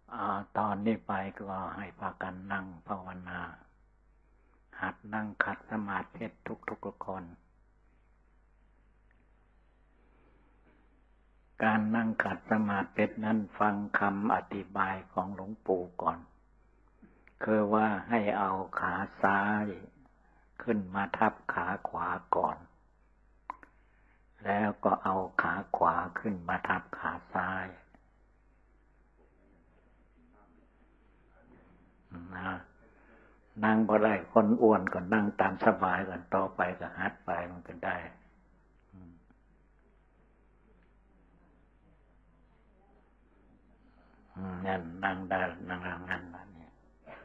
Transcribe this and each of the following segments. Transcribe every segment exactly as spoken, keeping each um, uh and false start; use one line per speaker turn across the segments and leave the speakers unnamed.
อ่าตอนนี้ไปก็ให้พากันนั่งภาวนาหัดนั่งขัดสมาธิทุกทุกคน การนั่งขัดสมาธินั้นฟังคำอธิบายของหลวงปู่ก่อน คือว่าให้เอาขาซ้ายขึ้นมาทับขาขวาก่อน แล้วก็เอาขาขวาขึ้นมาทับขาซ้ายนะนั่งบ่ได้คนอ้วนก็นั่งตามสบายกันต่อไปก็หัดไปมันก็ได้นั่นนั่งได้นั่งนั่งนั่นเนี่ย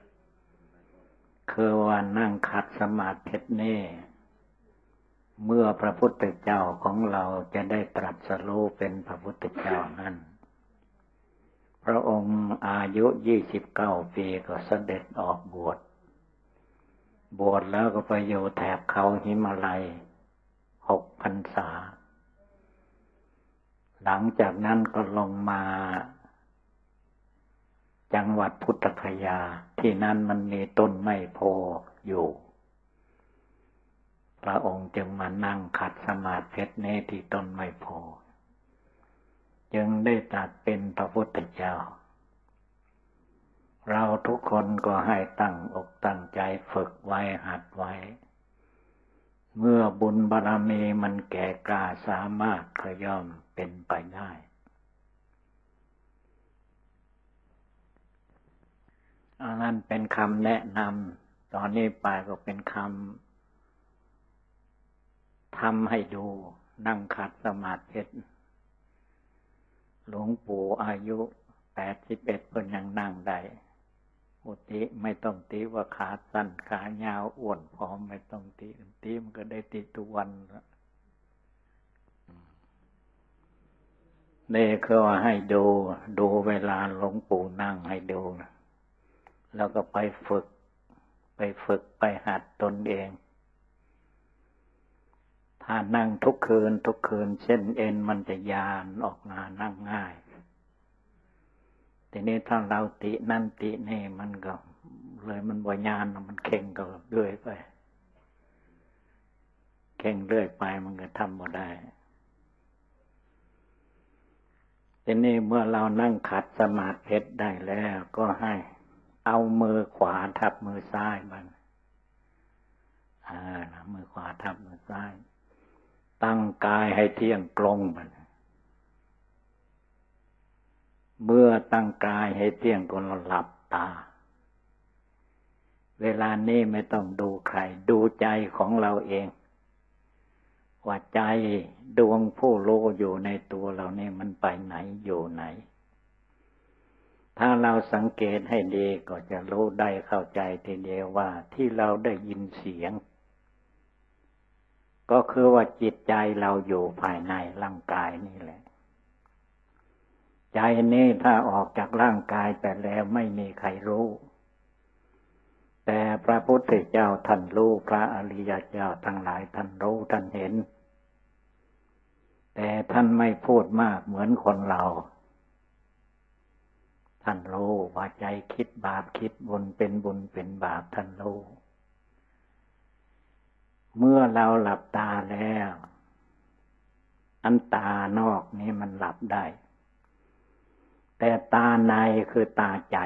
คือว่านั่งขัดสมาธินี่เมื่อพระพุทธเจ้าของเราจะได้ตรัสรู้เป็นพระพุทธเจ้านั้นพระองค์อายุยี่สิบเก้าปีก็เสด็จออกบวชบวชแล้วก็ไปอยู่แถบเขาหิมาลัยหกพรรษาหลังจากนั้นก็ลงมาจังหวัดพุทธคยาที่นั่นมันมีต้นไม้โพอยู่พระองค์จึงมานั่งขัดสมาธิในที่ต้นไม้โพจึงได้ตรัสเป็นพระพุทธเจ้าเราทุกคนก็ให้ตั้งอกตั้งใจฝึกไว้หัดไว้เมื่อบุญบารมีมันแก่กล้าสามารถก็ย่อมเป็นไปได้อันนั้นเป็นคำแนะนำตอนนี้ไปก็เป็นคำทำให้ดูนั่งขัดสมาธิหลวงปู่อายุแปดสิบเอ็ดเพิ่นยังนั่งได้อุติไม่ต้องตีว่าขาสั้นขายาวอ้วนผอมไม่ต้องตีตีมันก็ได้ตีทุกวันนี่คือว่าให้ดูดูเวลาหลวงปู่นั่งให้ดูนะแล้วก็ไปฝึกไปฝึกไปหัดตนเองถ้านั่งทุกคืนทุกคืนเส้นเอ็นมันจะยานออกมานั่งง่ายทีนี้ถ้าเราตินั่นตินี่มันก็เลยมันบ่ยานมันเข่งก็เรื่อยไปเข่งเรื่อยไปมันก็ทำบ่ได้ทีนี้เมื่อเรานั่งขัดสมาธิได้แล้วก็ให้เอามือขวาทับมือซ้ายมันอ่ามือขวาทับมือซ้ายตั้งกายให้เที่ยงตรงมันเมื่อตั้งกายให้เที่ยงตรงเราหลับตาเวลานี้ไม่ต้องดูใครดูใจของเราเองว่าใจดวงผู้รู้อยู่ในตัวเรานี่มันไปไหนอยู่ไหนถ้าเราสังเกตให้ดีก็จะรู้ได้เข้าใจทีเดียวว่าที่เราได้ยินเสียงก็คือว่าจิตใจเราอยู่ภายในร่างกายนี่แหละใจนี้ถ้าออกจากร่างกายไปแล้วไม่มีใครรู้แต่พระพุทธเจ้าท่านรู้พระอริยเจ้าทั้งหลายท่านรู้ท่านเห็นแต่ท่านไม่พูดมากเหมือนคนเราท่านรู้ว่าใจคิดบาปคิดบุญเป็นบุญเป็นบาปท่านรู้เมื่อเราหลับตาแล้วอันตานอกนี้มันหลับได้แต่ตาในคือตาใจ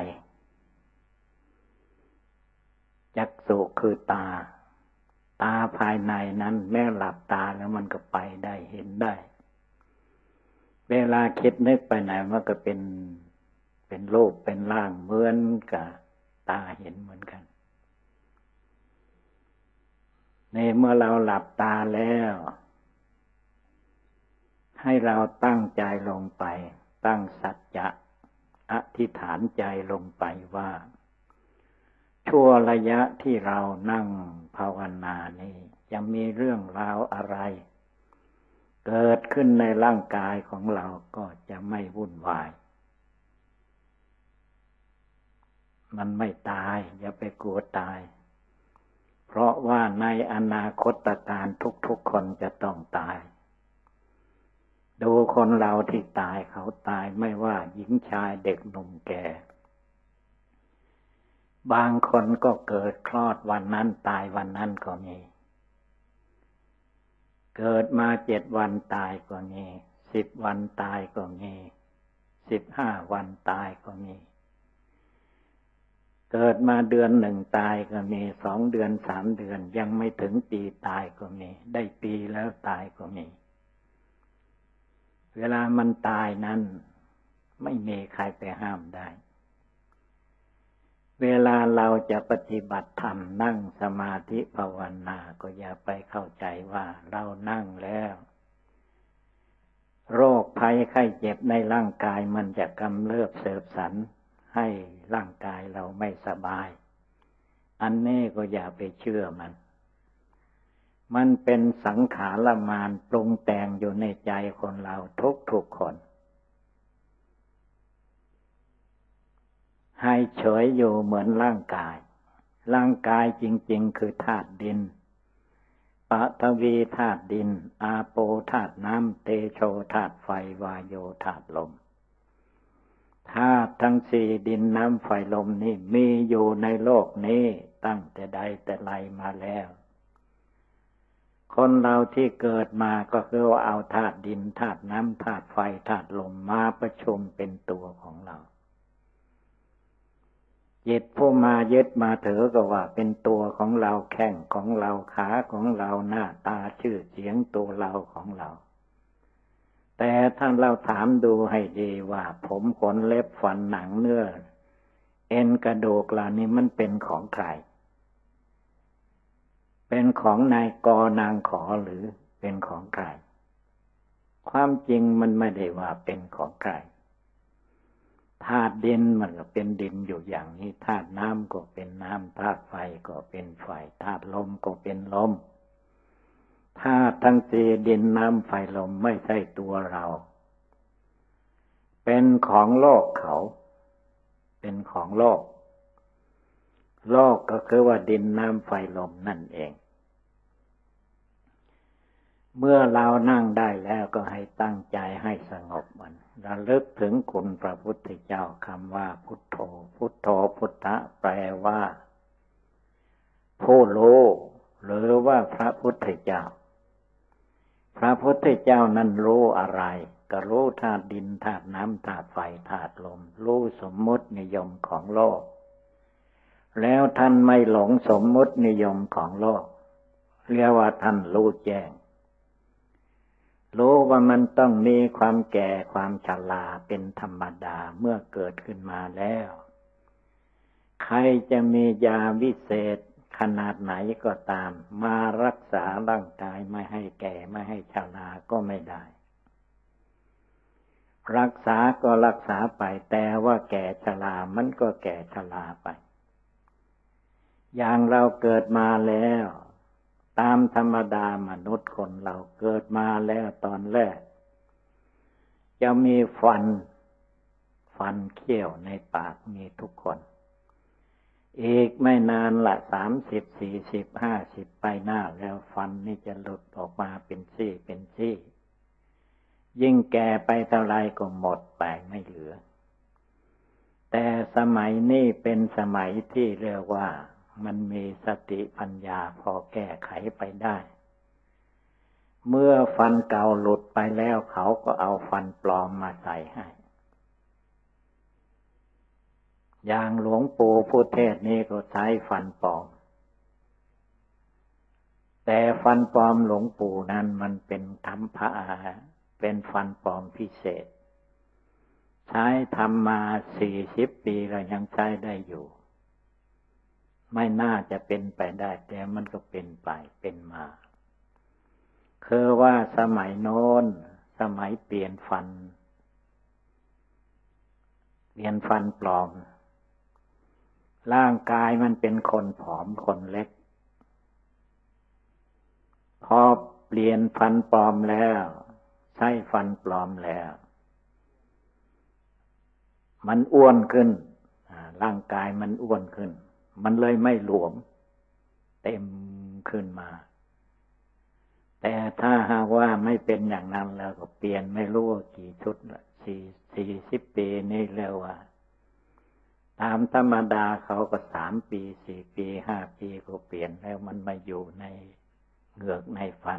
จักษุคือตาตาภายในนั้นแม้หลับตาแล้วมันก็ไปได้เห็นได้เวลาคิดนึกไปไหนมันก็เป็นเป็นรูปเป็นร่างเหมือนกับตาเห็นเหมือนกันในเมื่อเราหลับตาแล้วให้เราตั้งใจลงไปตั้งสัจจะอธิษฐานใจลงไปว่าชั่วระยะที่เรานั่งภาวนานี้จะมีเรื่องราวอะไรเกิดขึ้นในร่างกายของเราก็จะไม่วุ่นวายมันไม่ตายอย่าไปกลัวตายเพราะว่าในอนาคตการทุกๆคนจะต้องตายดูคนเราที่ตายเขาตายไม่ว่าหญิงชายเด็กหนุ่มแก่บางคนก็เกิดคลอดวันนั้นตายวันนั้นก็มีเกิดมาเจ็ดวันตายก็มีสิบวันตายก็มีสิบห้าวันตายก็มีเกิดมาเดือนหนึ่งตายก็มีสองเดือนสามเดือนยังไม่ถึงปีตายก็มีได้ปีแล้วตายก็มีเวลามันตายนั้นไม่มีใครไปห้ามได้เวลาเราจะปฏิบัติธรรมนั่งสมาธิภาวนาก็อย่าไปเข้าใจว่าเรานั่งแล้วโรคภัยไข้เจ็บในร่างกายมันจะกำเริบเสบสรรให้ร่างกายเราไม่สบายอันนี้ก็อย่าไปเชื่อมันมันเป็นสังขารมารปรุงแต่งอยู่ในใจคนเราทุกๆคนให้เฉยอยู่เหมือนร่างกายร่างกายจริงๆคือธาตุดินปฐวีธาตุดินอาโปธาตุน้ำเตโชธาตุไฟวายโยธาตุลมธาตุทั้งสี่ดินน้ำไฟลมนี่มีอยู่ในโลกนี้ตั้งแต่ใดแต่ไรมาแล้วคนเราที่เกิดมาก็คือว่าเอาธาตุดินธาตุน้ำธาตุไฟธาตุลมมาประชุมเป็นตัวของเราจิตผู้มายึดมาถือก็ว่าเป็นตัวของเราแข้งของเราขาของเราหน้าตาชื่อเสียงตัวเราของเราแต่ถ้าเราถามดูให้ดีว่าผมขนเล็บฟันหนังเนื้อเอ็นกระดูกเหล่านี้มันเป็นของใครเป็นของนายกนางขอหรือเป็นของใครความจริงมันไม่ได้ว่าเป็นของใครธาตุดินมันก็เป็นดินอยู่อย่างนี้ธาตุน้ำก็เป็นน้ำธาตุไฟก็เป็นไฟธาตุลมก็เป็นลมธาตุทั้งสี่ดินน้ำไฟลมไม่ใช่ตัวเราเป็นของโลกเขาเป็นของโลกโลกก็คือว่าดินน้ำไฟลมนั่นเองเมื่อเรานั่งได้แล้วก็ให้ตั้งใจให้สงบมันระลึกถึงคุณพระพุทธเจ้าคำว่าพุทโธพุทโธพุทธะแปลว่าผู้รู้หรือว่าพระพุทธเจ้าพระพุทธเจ้านั้นรู้อะไรก็รู้ธาตุดินธาตุน้ำธาตุไฟธาตุลมรู้สมมุตินิยมของโลกแล้วท่านไม่หลงสมมุตินิยมของโลกเรียกว่าท่านรู้แจ้งรู้ว่ามันต้องมีความแก่ความชราเป็นธรรมดาเมื่อเกิดขึ้นมาแล้วใครจะมียาวิเศษขนาดไหนก็ตามมารักษาร่างกายไม่ให้แก่ไม่ให้ชราก็ไม่ได้รักษาก็รักษาไปแต่ว่าแก่ชรามันก็แก่ชราไปอย่างเราเกิดมาแล้วตามธรรมดามนุษย์คนเราเกิดมาแล้วตอนแรกจะมีฟันฟันเขี้ยวในปากมีทุกคนอีกไม่นานละสามสิบสี่สิบห้าสิบไปหน้าแล้วฟันนี่จะหลุดออกมาเป็นซี่เป็นซี่ยิ่งแก่ไปเท่าไรก็หมดไปไม่เหลือแต่สมัยนี้เป็นสมัยที่เรียกว่ามันมีสติปัญญาพอแก้ไขไปได้เมื่อฟันเก่าหลุดไปแล้วเขาก็เอาฟันปลอมมาใส่ให้อย่างหลวงปู่พุทธเทศนี่ก็ใช้ฟันปลอมแต่ฟันปลอมหลวงปู่นั้นมันเป็นธรรมภะเป็นฟันปลอมพิเศษใช้ทำมาสี่สิบปีแล้วยังใช้ได้อยู่ไม่น่าจะเป็นไปได้แต่มันก็เป็นไปเป็นมาคือว่าสมัยโน้นสมัยเปลี่ยนฟันเปลี่ยนฟันปลอมร่างกายมันเป็นคนผอมคนเล็กพอเปลี่ยนฟันปลอมแล้วใช้ฟันปลอมแล้วมันอ้วนขึ้นร่างกายมันอ้วนขึ้นมันเลยไม่หลวมเต็มขึ้นมาแต่ถ้าหากว่าไม่เป็นอย่างนั้นแล้วก็เปลี่ยนไม่รู้กี่ชุดละสี่สี่สิบปีนี่เรียกว่าตามธรรมดาเขาก็สามปีสี่ปีห้าปีก็เปลี่ยนแล้วมันมาอยู่ในเหงือกในฟัน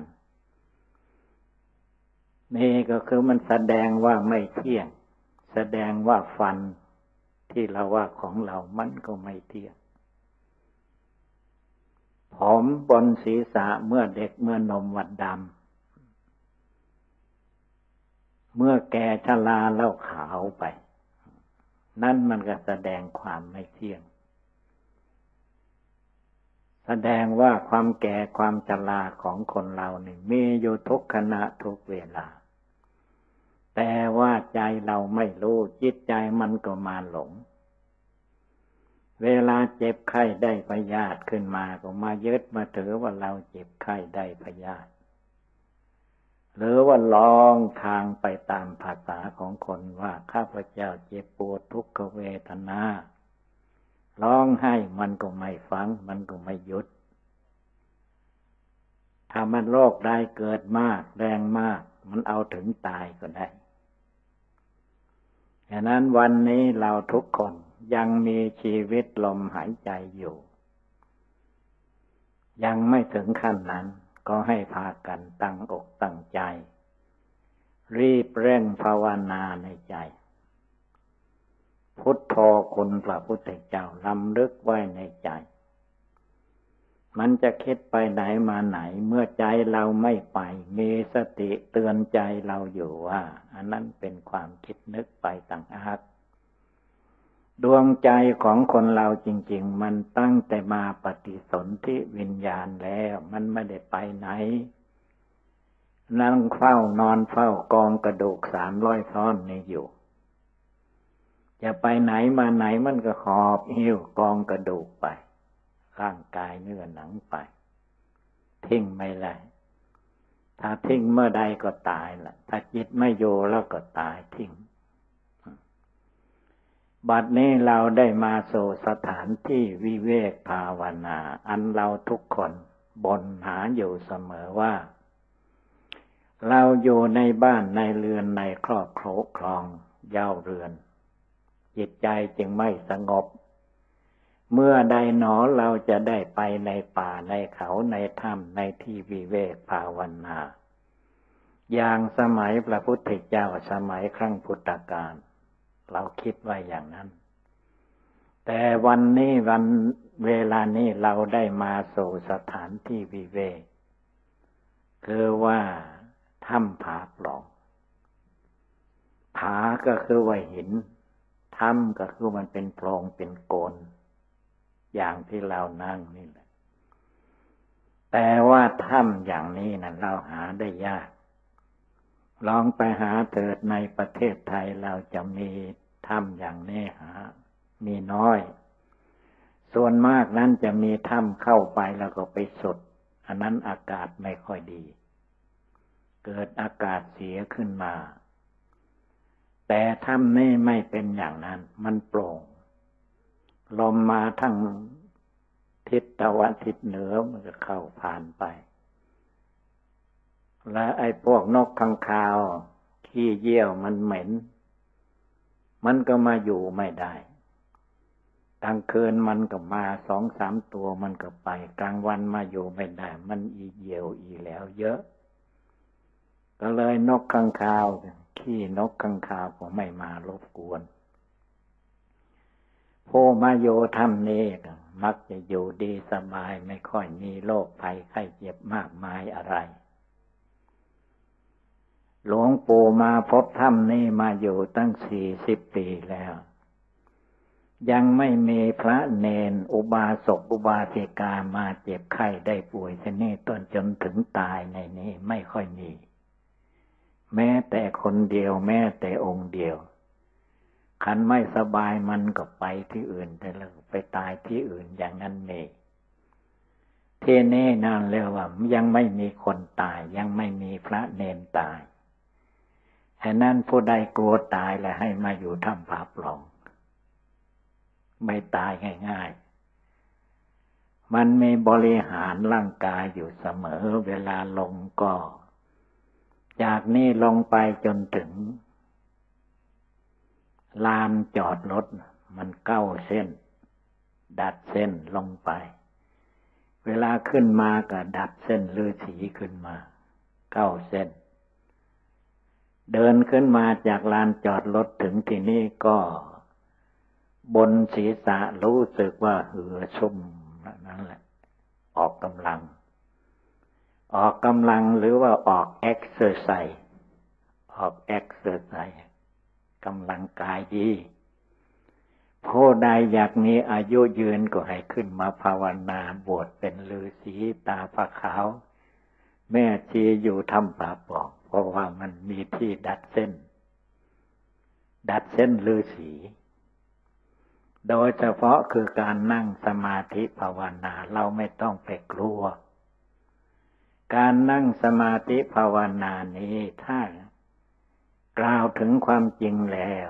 นี่ก็คือมันแสดงว่าไม่เที่ยงแสดงว่าฟันที่เราว่าของเรามันก็ไม่เที่ยงผมบนศีรษะเมื่อเด็กเมื่อนมวัดดำเมื่อแก่ชราแล้วขาวไปนั่นมันก็แสดงความไม่เที่ยงแสดงว่าความแก่ความชราของคนเรานี่มีอยู่ทุกขณะทุกเวลาแต่ว่าใจเราไม่รู้จิตใจมันก็มาหลงเวลาเจ็บไข้ได้พยาธิขึ้นมาก็มายึดมาถือว่าเราเจ็บไข้ได้พยาธิหรือว่าร้องทางไปตามภาษาของคนว่าข้าพเจ้าเจ็บปวดทุกขเวทนาร้องให้มันก็ไม่ฟังมันก็ไม่หยุดถ้ามันโรคได้เกิดมากแรงมากมันเอาถึงตายก็ได้ฉะนั้นวันนี้เราทุกคนยังมีชีวิตลมหายใจอยู่ยังไม่ถึงขั้นนั้นก็ให้พากันตั้งอกตั้งใจรีบเร่งภาวนาในใจพุทโธคุณพระพุทธเจ้าลำลึกไว้ในใจมันจะคิดไปไหนมาไหนเมื่อใจเราไม่ไปมีสติเตือนใจเราอยู่ว่าอันนั้นเป็นความคิดนึกไปต่างหากดวงใจของคนเราจริงๆมันตั้งแต่มาปฏิสนธิวิญญาณแล้วมันไม่ได้ไปไหนนั่งเฝ้านอนเฝ้ากองกระดูกสามร้อยท่อนนี่อยู่จะไปไหนมาไหนมันก็หอบหิ้วกองกระดูกไปร่างกายเนื้อหนังไปทิ้งไม่ได้ถ้าทิ้งเมื่อใดก็ตายล่ะถ้าจิตไม่อยู่แล้วก็ตายทิ้งบัดนี้เราได้มาสู่สถานที่วิเวกภาวนาอันเราทุกคนบ่นหาอยู่เสมอว่าเราอยู่ในบ้านในเรือนในครอบครองเย้าเรือนจิตใจจึงไม่สงบเมื่อใดหนอเราจะได้ไปในป่าในเขาในถ้ำในที่วิเวกภาวนาอย่างสมัยพระพุทธเจ้าสมัยครั้งพุทธกาลเราคิดไว้อย่างนั้นแต่วันนี้วันเวลานี้เราได้มาสู่สถานที่วิเวกคือว่าถ้ำผาปล่องผาก็คือว่าหินถ้ำก็คือมันเป็นโพรงเป็นโกนอย่างที่เรานั่งนี่แหละแต่ว่าถ้ำอย่างนี้นะเราหาได้ยากลองไปหาเถิดในประเทศไทยเราจะมีถ้ำอย่างนี้หามีน้อยส่วนมากนั้นจะมีถ้ำเข้าไปแล้วก็ไปสุดอันนั้นอากาศไม่ค่อยดีเกิดอากาศเสียขึ้นมาแต่ถ้ำนี้ไม่เป็นอย่างนั้นมันโปร่งลมมาทั้งทิศตะวันทิศเหนือมันก็เข้าผ่านไปและไอ้พวกนกข้างคาวขี้เยี่ยวมันเหม็นมันก็มาอยู่ไม่ได้กลางคืนมันก็มาสองสามตัวมันก็ไปกลางวันมาอยู่ไม่ได้มันอีเยี่ยวอีแล้วเยอะก็เลยนกข้างคาวขี้นกข้างคาวก็ไม่มารบกวนผู้มาโยธรรมนี้มักจะอยู่ดีสบายไม่ค่อยมีโรคภัยไข้เจ็บมากมายอะไรหลวงปู่มาพบธรรมนี้มาอยู่ตั้งสี่สิบปีแล้วยังไม่มีพระเนนอุบาสกอุบาสิกามาเจ็บไข้ได้ป่วยที่นี่ต้นจนถึงตายในนี้ไม่ค่อยมีแม้แต่คนเดียวแม้แต่องค์เดียวคันไม่สบายมันก็ไปที่อื่นแต่แล้วไปตายที่อื่นอย่างนั้นเองที่นี่นั่นเรียกว่ายังไม่มีคนตายยังไม่มีพระเนนตายฉะนั้นผู้ใดกลัวตายแล้วให้มาอยู่ถ้ำผาปล่องไม่ตายง่ายๆมันมีบริหารร่างกายอยู่เสมอเวลาลงก็จากนี้ลงไปจนถึงลานจอดรถมันเก้าเส้นดัดเส้นลงไปเวลาขึ้นมาก็ดัดเส้นฤาษีขึ้นมาเก้าเส้นเดินขึ้นมาจากลานจอดรถถึงที่นี่ก็บนศีรษะรู้สึกว่าเหือชุ่มนั่นแหละออกกำลังออกกำลังหรือว่าออกเอ็กซ์เซอร์ไซส์ออกเอ็กซ์เซอร์ไซส์กำลังกายดีผู้ใดอยากมีอายุยืนก็ให้ขึ้นมาภาวนาบวชเป็นฤาษีตาผ้าขาวแม่ชีอยู่ทำป่าปอกเพราะว่ามันมีที่ดัดเส้นดัดเส้นฤาษีโดยเฉพาะคือการนั่งสมาธิภาวนาเราไม่ต้องไปกลัวการนั่งสมาธิภาวนานี้ถ้ากล่าวถึงความจริงแล้ว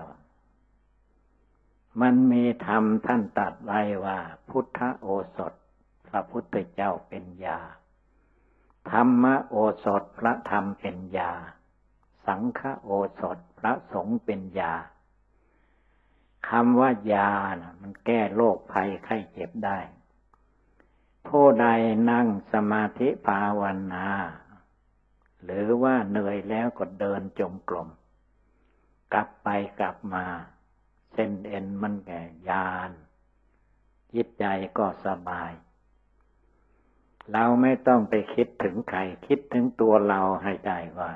มันมีธรรมท่านตรัสไว้ว่าพุทธโอสถพระพุทธเจ้าเป็นยาธรรมโอสถพระธรรมเป็นยาสังฆโอสถพระสงฆ์เป็นยาคำว่ายานะมันแก้โรคภัยไข้เจ็บได้ผู้ใดนั่งสมาธิภาวนาหรือว่าเหนื่อยแล้วก็เดินจงกรมกลับไปกลับมาเส้นเอ็นมันแก่ยานจิตใจก็สบายเราไม่ต้องไปคิดถึงใครคิดถึงตัวเราให้ได้ว่า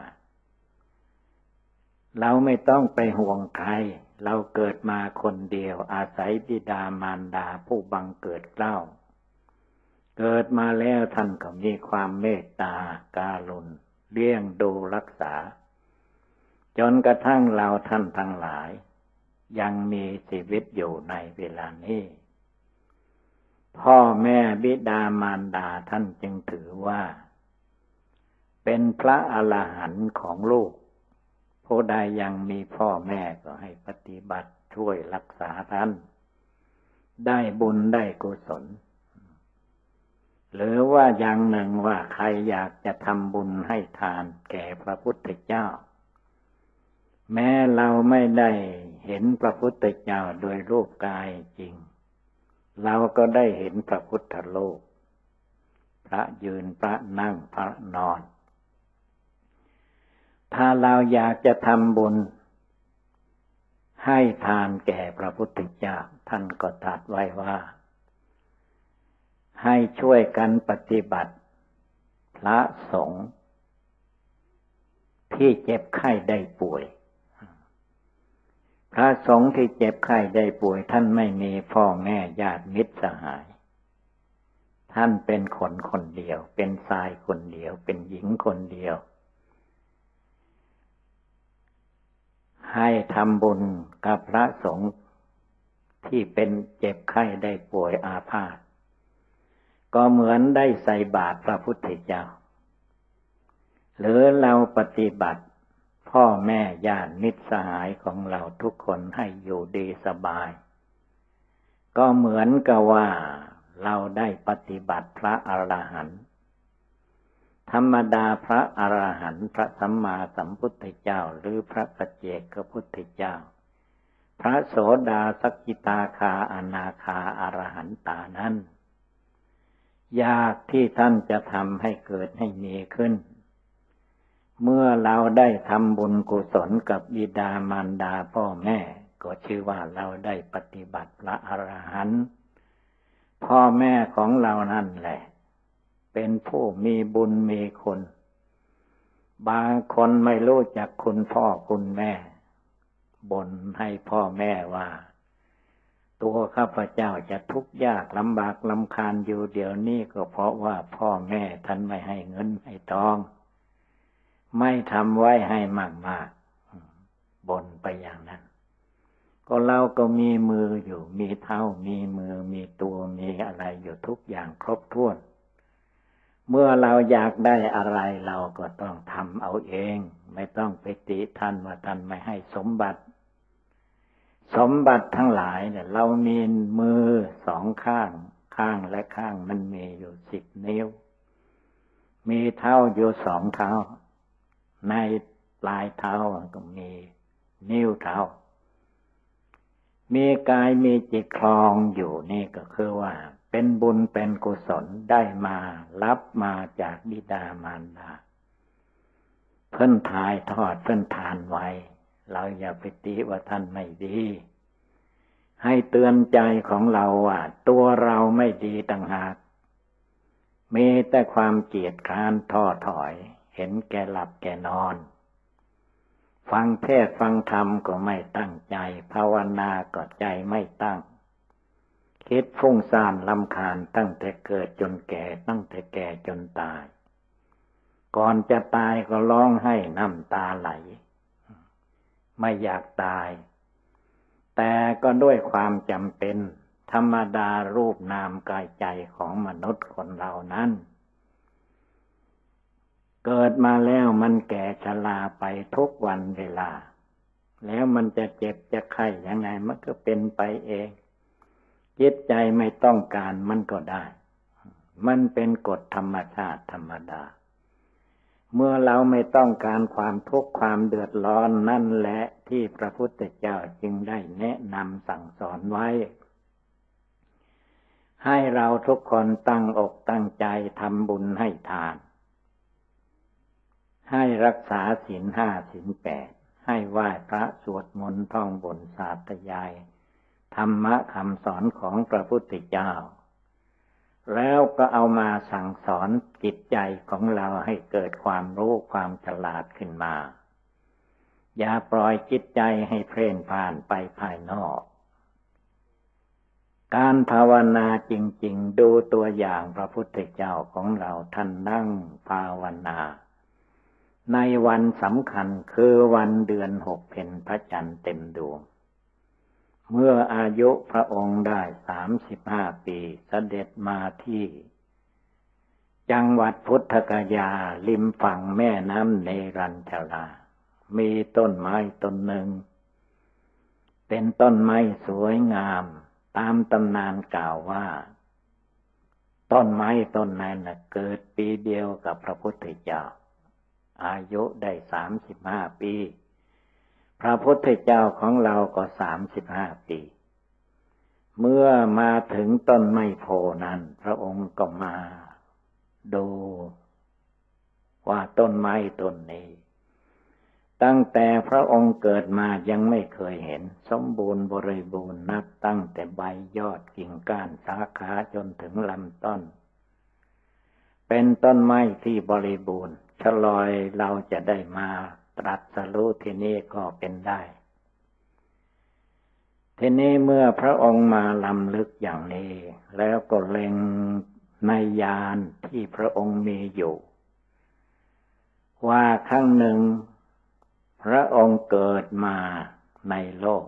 เราไม่ต้องไปห่วงใครเราเกิดมาคนเดียวอาศัยบิดามารดาผู้บังเกิดเกล้าเกิดมาแล้วท่านก็มีความเมตตาการุณเลี้ยงดูรักษาจนกระทั่งเราท่านทั้งหลายยังมีชีวิตอยู่ในเวลานี้พ่อแม่บิดามารดาท่านจึงถือว่าเป็นพระอรหันต์ของลูกผู้ใดยังมีพ่อแม่ก็ให้ปฏิบัติช่วยรักษาท่านได้บุญได้กุศลหรือว่าอย่างหนึ่งว่าใครอยากจะทำบุญให้ทานแก่พระพุทธเจ้าแม้เราไม่ได้เห็นพระพุทธเจ้าโดยรูปกายจริงเราก็ได้เห็นพระพุทธรูปพระยืนพระนั่งพระนอนถ้าเราอยากจะทำบุญให้ทานแก่พระพุทธเจ้าท่านก็ตรัสไว้ว่าให้ช่วยกันปฏิบัติพระสงฆ์ที่เจ็บไข้ได้ป่วยพระสงฆ์ที่เจ็บไข้ได้ป่วยท่านไม่มีพ่อแม่ญาติมิตรสหายท่านเป็นคนคนเดียวเป็นชายคนเดียวเป็นหญิงคนเดียวให้ทำบุญกับพระสงฆ์ที่เป็นเจ็บไข้ได้ป่วยอาพาธก็เหมือนได้ใส่บาตรพระพุทธเจ้าหรือเราปฏิบัติพ่อแม่ญาติมิตรสหายของเราทุกคนให้อยู่ดีสบายก็เหมือนกับว่าเราได้ปฏิบัติพระอรหันต์ธรรมดาพระอรหันต์พระสัมมาสัมพุทธเจ้าหรือพระปัจเจกพุทธเจ้าพระโสดาสกิทาคาอนาคาอรหันตานั้นยากที่ท่านจะทำให้เกิดให้มีขึ้นเมื่อเราได้ทำบุญกุศลกับบิดามารดาพ่อแม่ก็ชื่อว่าเราได้ปฏิบัติพระอรหันต์พ่อแม่ของเรานั่นแหละเป็นผู้มีบุญมีคุณบางคนไม่รู้จักคุณพ่อคุณแม่บ่นให้พ่อแม่ว่าตัวข้าพเจ้าจะทุกข์ยากลำบากลำคาญอยู่เดี๋ยวนี้ก็เพราะว่าพ่อแม่ท่านไม่ให้เงินให้ทองไม่ทำไว้ให้มากๆบ่นไปอย่างนั้นก็เราก็มีมืออยู่มีเท้ามีมือมีตัวมีอะไรอยู่ทุกอย่างครบถ้วนเมื่อเราอยากได้อะไรเราก็ต้องทำเอาเองไม่ต้องไปติท่านว่าท่านไม่ให้สมบัติสมบัติทั้งหลายเนี่ยเรามีมือสองข้างข้างและข้างมันมีอยู่สิบนิ้วมีเท้าอยู่สองเท้าในปลายเท้าก็มีนิ้วเท้ามีกายมีจิตคลองอยู่นี่ก็คือว่าเป็นบุญเป็นกุศลได้มารับมาจากบิดามารดาเพิ่นถ่ายทอดเพิ่นทานไว้เราอย่าไปติว่าท่านไม่ดีให้เตือนใจของเราว่าตัวเราไม่ดีต่างหากมีแต่ความเกียจคร้านท้อถอยเห็นแก่หลับแก่นอนฟังเทศน์ฟังธรรมก็ไม่ตั้งใจภาวนาก็ใจไม่ตั้งคิดฟุ้งซ่านรำคาญตั้งแต่เกิดจนแก่ตั้งแต่แก่จนตายก่อนจะตายก็ร้องไห้น้ำตาไหลไม่อยากตายแต่ก็ด้วยความจำเป็นธรรมดารูปนามกายใจของมนุษย์คนเรานั้นเกิดมาแล้วมันแก่ชราไปทุกวันเวลาแล้วมันจะเจ็บจะไข้ยังไงมันก็เป็นไปเองจิตใจไม่ต้องการมันก็ได้มันเป็นกฎธรรมชาติธรรมดาเมื่อเราไม่ต้องการความทุกข์ความเดือดร้อนนั่นแหละที่พระพุทธเจ้าจึงได้แนะนำสั่งสอนไว้ให้เราทุกคนตั้งอกตั้งใจทำบุญให้ทานให้รักษาศีลห้าศีลแปดให้ไหว้พระสวดมนต์ท่องบนสาธยายธรรมะคำสอนของพระพุทธเจ้าแล้วก็เอามาสั่งสอนจิตใจของเราให้เกิดความรู้ความฉลาดขึ้นมาอย่าปล่อยจิตใจให้เพ่นพ่านไปภายนอกการภาวนาจริงๆดูตัวอย่างพระพุทธเจ้าของเราท่านนั่งภาวนาในวันสำคัญคือวันเดือนหกเพ็ญพระจันทร์เต็มดวงเมื่ออายุพระองค์ได้สามสิบห้าปีเสด็จมาที่จังหวัดพุทธกยาริมฝั่งแม่น้ำเนรัญชรามีต้นไม้ต้นหนึ่งเป็นต้นไม้สวยงามตามตำนานกล่าวว่าต้นไม้ต้นนั้นน่ะเกิดปีเดียวกับพระพุทธเจ้าอายุได้สามสิบห้าปีพระพุทธเจ้าของเราก็สามสิบห้าปีเมื่อมาถึงต้นไม้โพนั้นพระองค์ก็มาดูว่าต้นไม้ต้นนี้ตั้งแต่พระองค์เกิดมายังไม่เคยเห็นสมบูรณ์บริบูรณ์นับตั้งแต่ใบยอดกิ่งก้านสาขาจนถึงลำต้นเป็นต้นไม้ที่บริบูรณ์ฉลอยเราจะได้มาตรัสรู้ที่นี่ก็เป็นได้ทีนี้เมื่อพระองค์มาลำลึกอย่างนี้แล้วก็เล็งในญาณที่พระองค์มีอยู่ว่าครั้งหนึ่งพระองค์เกิดมาในโลก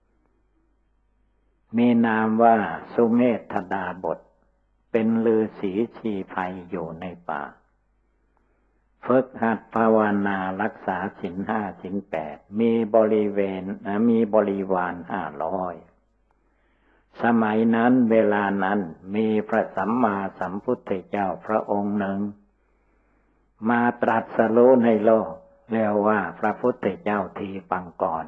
มีนามว่าสุเมธดาบสเป็นฤาษีชีไพรอยู่ในป่าฝึกหัดภาวนารักษาศีลห้าศีลแปดมีบริเวณมีบริวารห้าร้อยสมัยนั้นเวลานั้นมีพระสัมมาสัมพุทธเจ้าพระองค์หนึ่งมาตรัสรู้ในโลกเรียกว่าพระพุทธเจ้าทีปังกร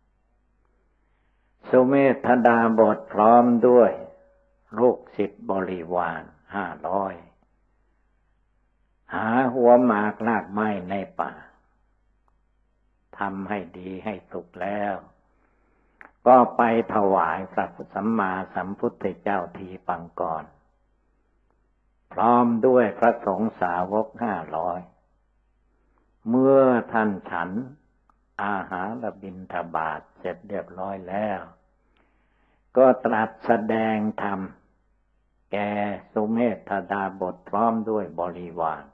สุเมธดาบสพร้อมด้วยลูกศิษย์บริวารห้าร้อยหาหัวหมากลากไม้ในป่าทำให้ดีให้สุกแล้วก็ไปถวายพระสัมมาสัมพุทธเจ้าทีปังกรพร้อมด้วยพระสงฆ์สาวกห้าร้อยเมื่อท่านฉันอาหารบิณฑบาตเสร็จเรียบร้อยแล้วก็ตรัสแสดงธรรมแก่สุเมธดาบสพร้อมด้วยบริวาร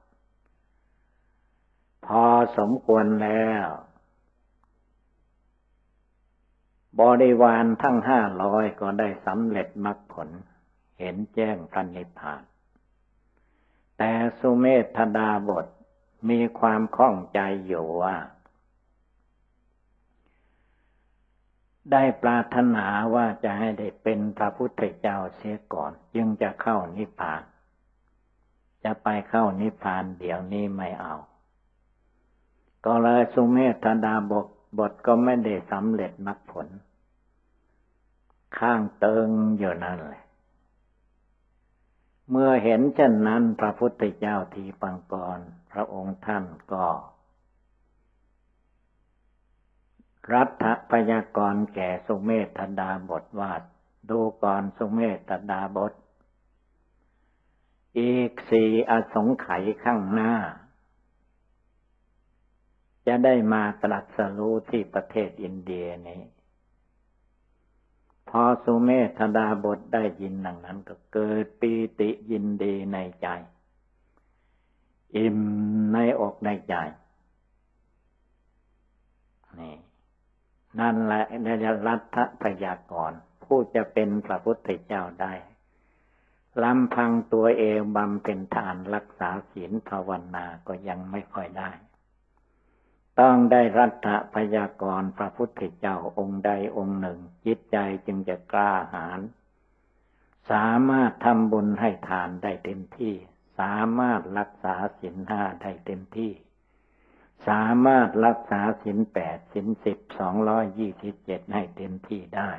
พอสมควรแล้วบริวารทั้งห้าร้อยก็ได้สำเร็จมรรคผลเห็นแจ้งพระนิพพานแต่สุเมธดาบสมีความข้องใจอยู่ว่าได้ปรารถนาว่าจะให้ได้เป็นพระพุทธเจ้าเสียก่อนจึงจะเข้านิพพานจะไปเข้านิพพานเดี๋ยวนี้ไม่เอาก็เลยสุเมธดาบสบทก็ไม่ได้สำเร็จมรรคผลข้างเติงอยู่นั่นแหละเมื่อเห็นเช่นนั้นพระพุทธเจ้าทีปังกรพระองค์ท่านก็รัฐพยากรณ์แก่สุเมธดาบทว่าดูก่อนสุเมธดาบทอีกสี่อสงไขยข้างหน้าจะได้มาตรัสรู้ที่ประเทศอินเดียนี้พอสุเมธดาบทได้ยินดังนั้นก็เกิดปีติยินดีในใจอิ่มในอกในใจนี่นั่นแหละนยรัฐพยากรณ์ผู้จะเป็นพระพุทธเจ้าได้ลำพังตัวเองบำเพ็ญทานรักษาศีลภาวนาก็ยังไม่ค่อยได้ต้องได้รัฐพยากรณ์พระพุทธเจ้าองค์ใดองค์หนึ่งจิตใจจึงจะกล้าหาญสามารถทำบุญให้ทานได้เต็มที่สามารถรักษาศีลห้าได้เต็มที่สามารถรักษาศีลแปดศีลสิบสองร้อยยี่สิบเจ็ดให้เต็มที่ได้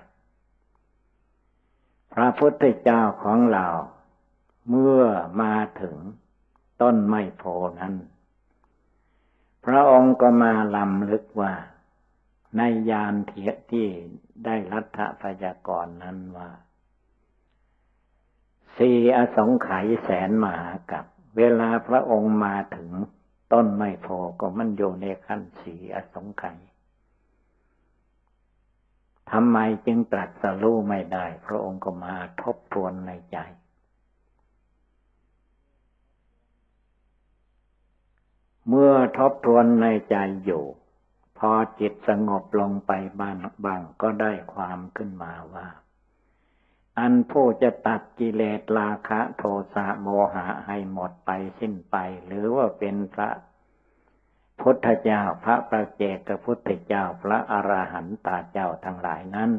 พระพุทธเจ้าของเราเมื่อมาถึงต้นไม้โพนั้นพระองค์ก็มาลำลึกว่าในยานเทียที่ได้รัฐพยากรณ์นั้นว่าสี่อสงไขยแสนมหากัปเวลาพระองค์มาถึงต้นไม้โพก็มันอยู่ในขั้นสี่อสงไขยทำไมจึงตรัสรู้ไม่ได้พระองค์ก็มาทบทวนในใจเมื่อทบทวนในใจอยู่พอจิตสงบลงไปบ้างบางก็ได้ความขึ้นมาว่าอันผู้จะตัดกิเลสราคะโทสะโมหะให้หมดไปสิ้นไปหรือว่าเป็นพระพุทธเจ้าพระประเจกพุทธเจ้าพระอรหันตเจ้าทั้งหลายนั้น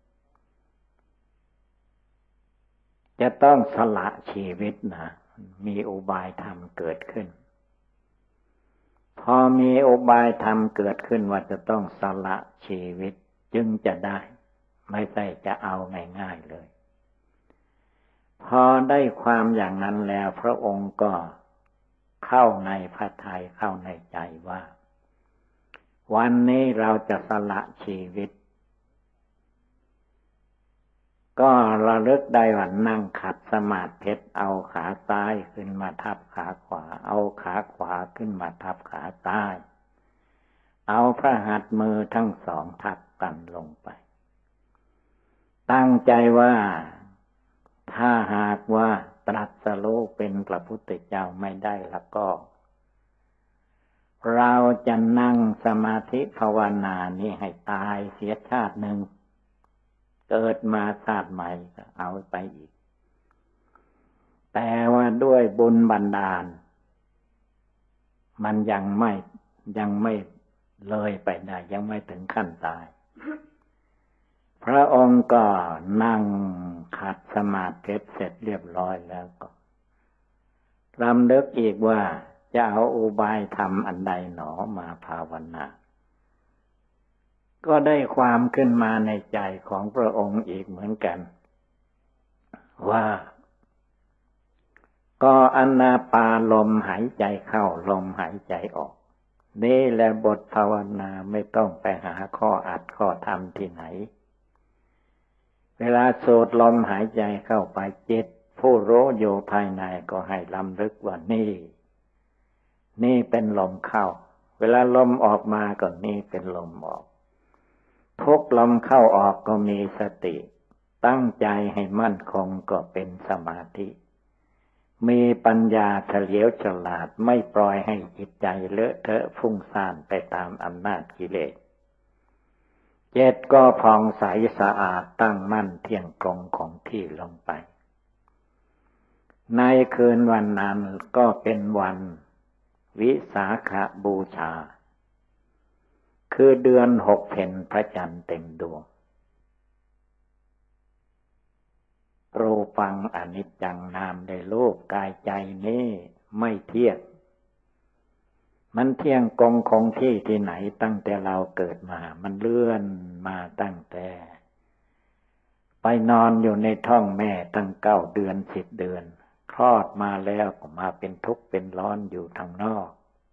จะต้องสละชีวิตนะมีอุบายธรรมเกิดขึ้นพอมีอุบายธรรมเกิดขึ้นว่าจะต้องสละชีวิตจึงจะได้ไม่ใช่จะเอาง่ายๆเลยพอได้ความอย่างนั้นแล้วพระองค์ก็เข้าในพระทัยเข้าในใจว่าวันนี้เราจะสละชีวิตก็ระลึกได้ว่านั่งขัดสมาธิเอาขาซ้ายขึ้นมาทับขาขวาเอาขาขวาขึ้นมาทับขาซ้ายเอาพระหัตถ์มือทั้งสองทับกันลงไปตั้งใจว่าถ้าหากว่าตรัสรู้เป็นพระพุทธเจ้าไม่ได้แล้วก็เราจะนั่งสมาธิภาวนานี้ให้ตายเสียชาติหนึ่งเกิดมาชาติใหม่ก็เอาไปอีกแต่ว่าด้วยบุญบันดาลมันยังไม่ยังไม่เลยไปได้ยังไม่ถึงขั้นตายพระองค์ก็นั่งขัดสมาธิเสร็จเรียบร้อยแล้วก็รำลึกอีกว่าจะเอาอุบายธรรมอันใดหนอมาภาวนาก็ได้ความขึ้นมาในใจของพระองค์อีกเหมือนกันว่าก็อนาปานลมหายใจเข้าลมหายใจออกนี่แหละบทภาวนาไม่ต้องไปหาข้ออัดข้อธรรมที่ไหนเวลาสูดลมหายใจเข้าไปจิตผู้รู้อยู่ภายในก็ให้รำลึกว่านี่นี่เป็นลมเข้าเวลาลมออกมาก็นี่เป็นลมออกทุกลมเข้าออกก็มีสติตั้งใจให้มั่นคงก็เป็นสมาธิมีปัญญาเฉลียวฉลาดไม่ปล่อยให้จิตใจเลอะเทอะฟุ้งซ่านไปตามอำนาจกิเลสเจตก็ผ่องใสสะอาดตั้งมั่นเที่ยงตรงของที่ลงไปในคืนวันนั้นก็เป็นวันวิสาขบูชาคือเดือนหกเพ็ญพระจันทร์เต็มดวงรูปังอนิจจังนามในโลกกายใจนี้ไม่เที่ยงมันเที่ยงกงคงที่ที่ไหนตั้งแต่เราเกิดมามันเลื่อนมาตั้งแต่ปไปนอนอยู่ในท้องแม่ตั้งเก้าเดือนสิบเดือนคลอดมาแล้วก็มาเป็นทุกข์เป็นร้อนอยู่ทางนอก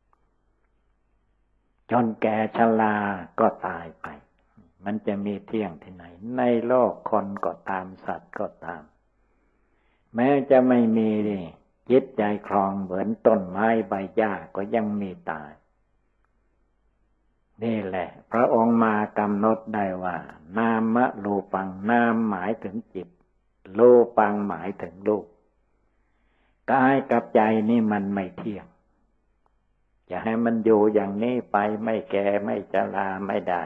จนแก่ชราก็ตายไปมันจะมีเที่ยงที่ไหนในโลกคนก็ตามสัตว์ก็ตามแม้จะไม่มีจิตใจครองเหมือนต้นไม้ใบหญ้าก็ยังมีตายนี่แหละพระองค์มากำหนดได้ว่านามะรูปังนามหมายถึงจิตรูปังหมายถึงรูปกายกับใจนี่มันไม่เที่ยงจะให้มันอยู่อย่างนี้ไปไม่แก่ไม่ชราไม่ได้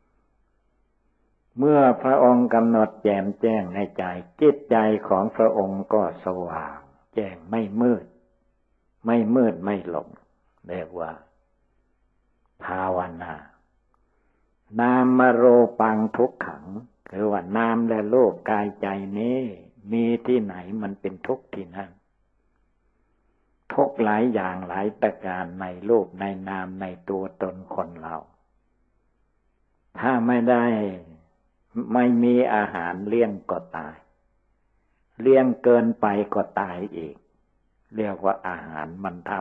เมื่อพระองค์กำหนดแจ่มแจ้งในใจจิตใจของพระองค์ก็สว่างแจ้งไม่มืดไม่มืดไม่หลงเรียกว่าภาวนานามโรปังทุกขังคือว่านามและรูปกายใจนี้มีที่ไหนมันเป็นทุกข์ที่นั่นทุกข์หลายอย่างหลายประการในรูปในนามในตัวตนคนเราถ้าไม่ได้ไม่มีอาหารเลี้ยงก็ตายเลี้ยงเกินไปก็ตายอีกเรียกว่าอาหารมันทับ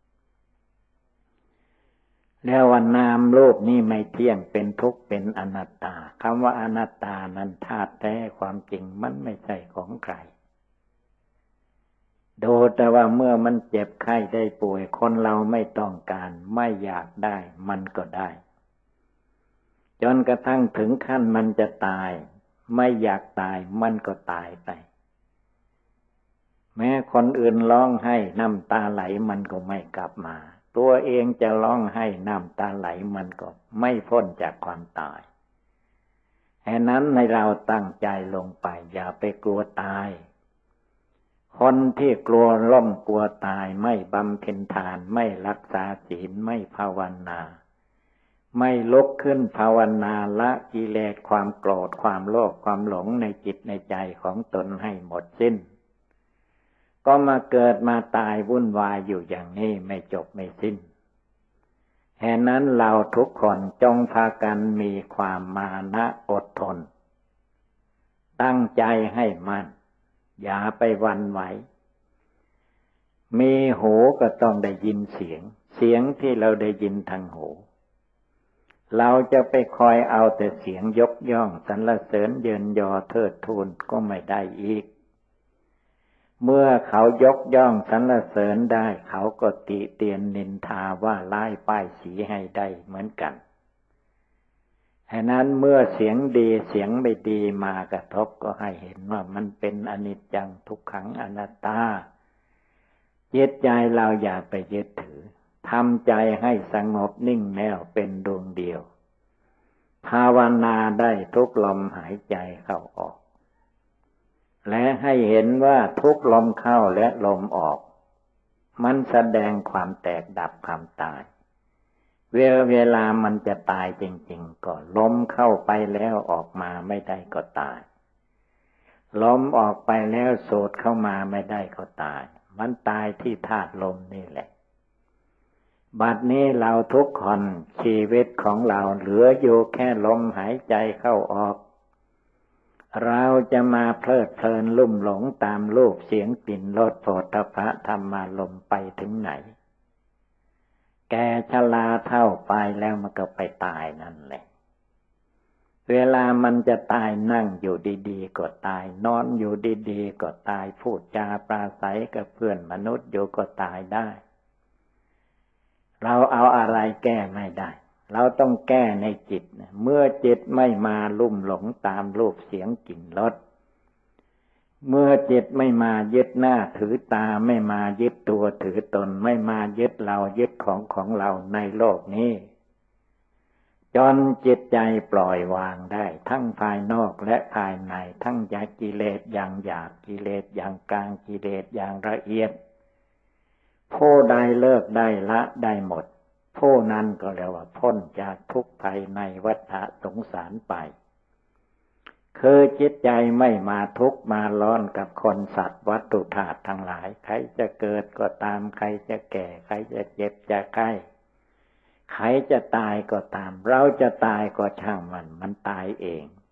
แล้วว่านามรูปนี่ไม่เที่ยงเป็นทุกข์เป็นอนัตตาคำว่าอนัตตานั้นธาตุแท้ความจริงมันไม่ใช่ของใครดูแต่ว่าเมื่อมันเจ็บไข้ได้ป่วยคนเราไม่ต้องการไม่อยากได้มันก็ได้จนกระทั่งถึงขั้นมันจะตายไม่อยากตายมันก็ตายไปแม้คนอื่นร้องให้น้ำตาไหลมันก็ไม่กลับมาตัวเองจะร้องให้น้ำตาไหลมันก็ไม่พ้นจากความตายฉะนั้นในเราตั้งใจลงไปอย่าไปกลัวตายคนที่กลัวล่มกลัวตายไม่บำเพ็ญทานไม่รักษาศีลไม่ภาวนาไม่ลุกขึ้นภาวนาละกิเลสความโกรธความโลภความหลงในจิตในใจของตนให้หมดสิ้นก็มาเกิดมาตายวุ่นวายอยู่อย่างนี้ไม่จบไม่สิ้นแห่นั้นเราทุกคนจงพากันมีความมานะอดทนตั้งใจให้มั่นอย่าไปหวั่นไหวมีหูก็ต้องได้ยินเสียงเสียงที่เราได้ยินทางหูเราจะไปคอยเอาแต่เสียงยกย่องสรรเสริญเยินยอเทิดทูนก็ไม่ได้อีกเมื่อเขายกย่องสรรเสริญได้เขาก็ติเตียนนินทาว่าร้ายป้ายสีให้ได้เหมือนกันฉะนั้นเมื่อเสียงดีเสียงไม่ดีมากระทบก็ให้เห็นว่ามันเป็นอนิจจังทุกขังอนัตตาจิตใจเราอย่าไปยึดถือทำใจให้สงบนิ่งแน่วเป็นดวงเดียวภาวนาได้ทุกลมหายใจเข้าออกและให้เห็นว่าทุกลมเข้าและลมออกมันแสดงความแตกดับความตายเวลาเวลามันจะตายจริงๆก็ลมเข้าไปแล้วออกมาไม่ได้ก็ตายลมออกไปแล้วสูดเข้ามาไม่ได้ก็ตายมันตายที่ธาตุลมนี่แหละบัดนี้เราทุกคนชีวิตของเราเหลืออยู่แค่ลมหายใจเข้าออกเราจะมาเพลิดเพลินลุ่มหลงตามรูปเสียงกลิ่นรสโผฏฐัพพะธรรมารมณ์ไปถึงไหนแก่ชราเฒ่าไปแล้วมันก็ไปตายนั่นแหละเวลามันจะตายนั่งอยู่ดีๆก็ตายนอนอยู่ดีๆก็ตายพูดจาปราศัยกับเพื่อนมนุษย์อยู่ก็ตายได้เราเอาอะไรแก้ไม่ได้เราต้องแก้ในจิตเมื่อจิตไม่มาลุ่มหลงตามรูปเสียงกลิ่นรสเมื่อจิตไม่มายึดหน้าถือตาไม่มายึดตัวถือตนไม่มายึดเรายึดของของเราในโลกนี้จนจิตใจปล่อยวางได้ทั้งภายนอกและภายในทั้งจากกิเลสอย่างหยาบกิเลสอย่างกลางกิเลสอย่างละเอียดผู้ใดเลิกได้ละได้หมดผู้นั้นก็เรียกว่าพ้นจากทุกข์ภายในวัฏสงสารไปคือจิตใจไม่มาทุกข์มาร้อนกับคนสัตว์วัตถุธาตุทั้งหลายใครจะเกิดก็ตามใครจะแก่ใครจะเจ็บจะไข้ใครจะตายก็ตามเราจะตายก็ช่างมันมันตายเอง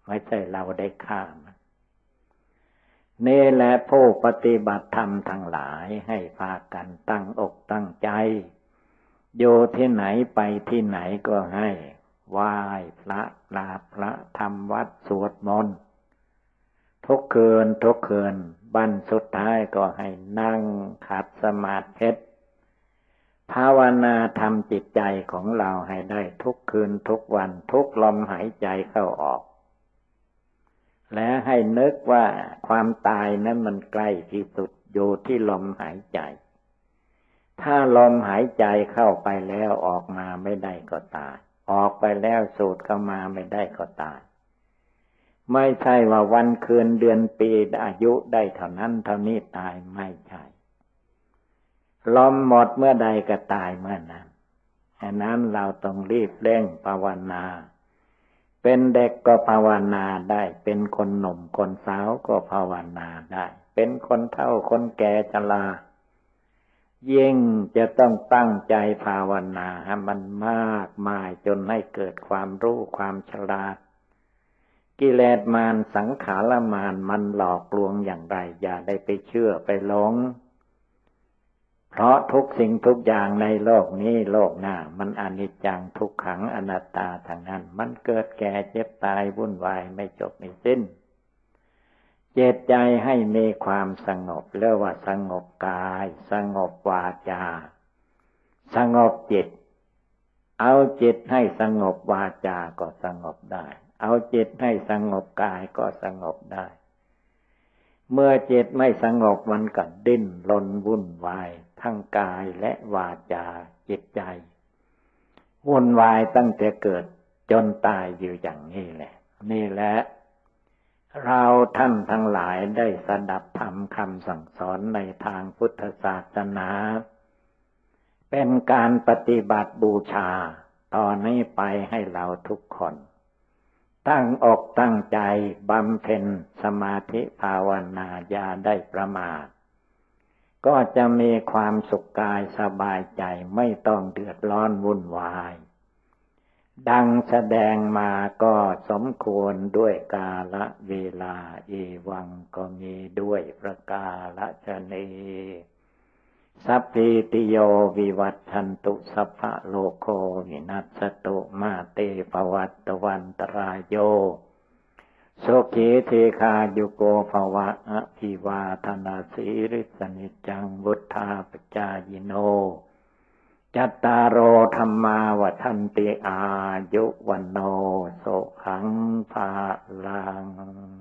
ไม่ใช่เราได้ฆ่ามันนี่แหละผู้ปฏิบัติธรรมทั้งหลายให้พากันตั้งอกตั้งใจอยู่ที่ไหนไปที่ไหนก็ให้ไหว้พระกราบพระทำวัดสวดมนต์ทุกคืนทุกคืนบั้นสุดท้ายก็ให้นั่งขัดสมาธิภาวนาทำจิตใจของเราให้ได้ทุกคืนทุกวันทุกลมหายใจเข้าออกและให้นึกว่าความตายนั้นมันใกล้ที่สุดอยู่ที่ลมหายใจถ้าลมหายใจเข้าไปแล้วออกมาไม่ได้ก็ตายออกไปแล้วสูดเข้ามาไม่ได้ก็ตายไม่ใช่ว่าวันคืนเดือนปีอายุได้เท่านั้นเท่านี้ตายไม่ใช่ลมหมดเมื่อใดก็ตายเมื่อนั้นฉะนั้นเราต้องรีบเร่งภาวนาเป็นเด็กก็ภาวนาได้เป็นคนหนุ่มคนสาวก็ภาวนาได้เป็นคนเฒ่าคนแก่ชรายิ่งจะต้องตั้งใจภาวนาให้มันมากมายจนให้เกิดความรู้ความฉลาดกิเลสมารสังขารมารมันหลอกลวงอย่างไรอย่าได้ไปเชื่อไปหลงเพราะทุกสิ่งทุกอย่างในโลกนี้โลกหน้ามันอนิจจังทุกขังอนัตตาทั้งนั้นมันเกิดแก่เจ็บตายวุ่นวายไม่จบไม่สิ้นเจตใจให้มีความสงบเรียกว่าสงบกายสงบวาจาสงบจิตเอาจิตให้สงบวาจาก็สงบได้เอาจิตให้สงบกายก็สงบได้เมื่อจิตไม่สงบมันก็ดิ้นรนวุ่นวายทั้งกายและวาจาจิตใจวุ่นวายตั้งแต่เกิดจนตายอยู่อย่างนี้แหละนี่แหละเราท่านทั้งหลายได้สดับธรรมคำสั่งสอนในทางพุทธศาสนาเป็นการปฏิบัติบูชาต่อนนี้ไปให้เราทุกคนตั้งอกตั้งใจบำเพ็ญสมาธิภาวนาอย่าได้ประมาทก็จะมีความสุขกายสบายใจไม่ต้องเดือดร้อนวุ่นวายดังแสดงมาก็สมควรด้วยกาลเวลาเอวังก็มีด้วยประกาศนีสัพพิติโยวิวัตชันตุสัพพะโลกโควินัสสตุมาเตภวัตวันตรายโยโสขีเทคายุโกภวะอภิวาทนาสีริสนิจังวุธาปจายโนจัตตารโอธรรมาวัฏันติอายุวันโนสุขังภาลัง